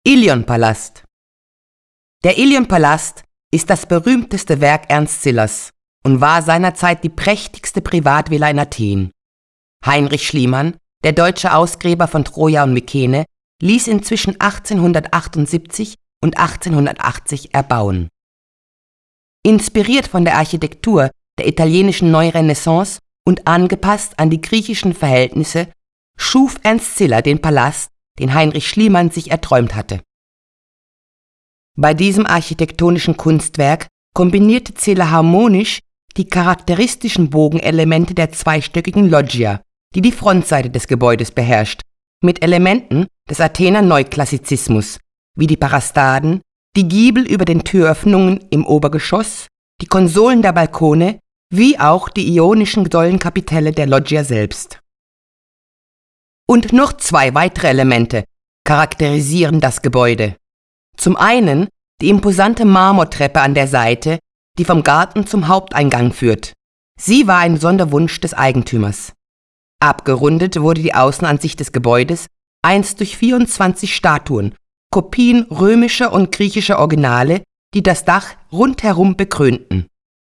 Ilion-Palast. Der Ilion-Palast ist das berühmteste Werk Ernst Zillers und war seinerzeit die prächtigste Privatvilla in Athen. Heinrich Schliemann, der deutsche Ausgräber von Troja und Mykene, ließ ihn zwischen 1878 und 1880 erbauen. Inspiriert von der Architektur der italienischen Neurenaissance und angepasst an die griechischen Verhältnisse, schuf Ernst Ziller den Palast, den Heinrich Schliemann sich erträumt hatte. Bei diesem architektonischen Kunstwerk kombinierte Ziller harmonisch die charakteristischen Bogenelemente der zweistöckigen Loggia, die die Frontseite des Gebäudes beherrscht, mit Elementen des Athener Neuklassizismus, wie die Parastaden, die Giebel über den Türöffnungen im Obergeschoss, die Konsolen der Balkone, wie auch die ionischen Säulenkapitelle der Loggia selbst. Und noch zwei weitere Elemente charakterisieren das Gebäude. Zum einen die imposante Marmortreppe an der Seite, die vom Garten zum Haupteingang führt. Sie war ein Sonderwunsch des Eigentümers. Abgerundet wurde die Außenansicht des Gebäudes einst durch 24 Statuen, Kopien römischer und griechischer Originale, die das Dach rundherum bekrönten.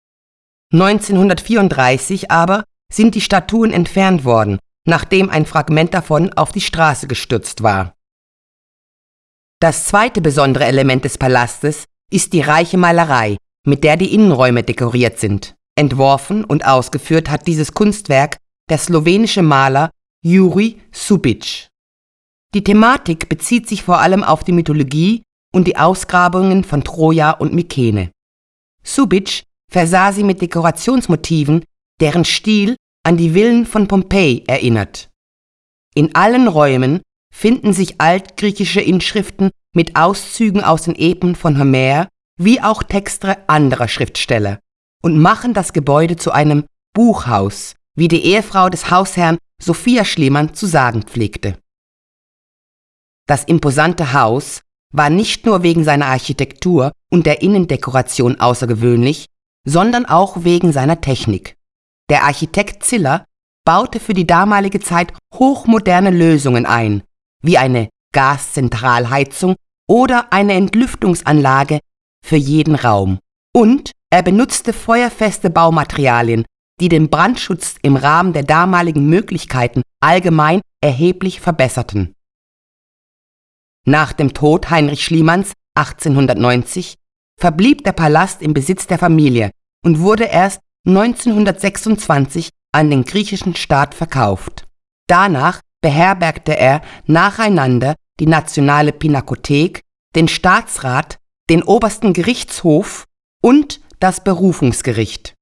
1934 aber sind die Statuen entfernt worden, nachdem ein Fragment davon auf die Straße gestürzt war. Das zweite besondere Element des Palastes ist die reiche Malerei, mit der die Innenräume dekoriert sind. Entworfen und ausgeführt hat dieses Kunstwerk der slowenische Maler Jurij Šubić. Die Thematik bezieht sich vor allem auf die Mythologie und die Ausgrabungen von Troja und Mykene. Šubić versah sie mit Dekorationsmotiven, deren Stil an die Villen von Pompeji erinnert. In allen Räumen finden sich altgriechische Inschriften mit Auszügen aus den Epen von Homer, wie auch Texte anderer Schriftsteller, und machen das Gebäude zu einem Buchhaus, wie die Ehefrau des Hausherrn Sophia Schliemann zu sagen pflegte. Das imposante Haus war nicht nur wegen seiner Architektur und der Innendekoration außergewöhnlich, sondern auch wegen seiner Technik. Der Architekt Ziller baute für die damalige Zeit hochmoderne Lösungen ein, wie eine Gaszentralheizung oder eine Entlüftungsanlage für jeden Raum. Und er benutzte feuerfeste Baumaterialien, die den Brandschutz im Rahmen der damaligen Möglichkeiten allgemein erheblich verbesserten. Nach dem Tod Heinrich Schliemanns 1890 verblieb der Palast im Besitz der Familie und wurde erst 1926 an den griechischen Staat verkauft. Danach beherbergte er nacheinander die Nationale Pinakothek, den Staatsrat, den Obersten Gerichtshof und das Berufungsgericht.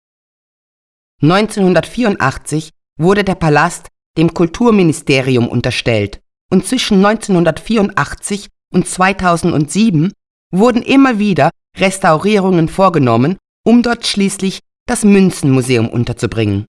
1984 wurde der Palast dem Kulturministerium unterstellt und zwischen 1984 und 2007 wurden immer wieder Restaurierungen vorgenommen, um dort schließlich das Münzenmuseum unterzubringen.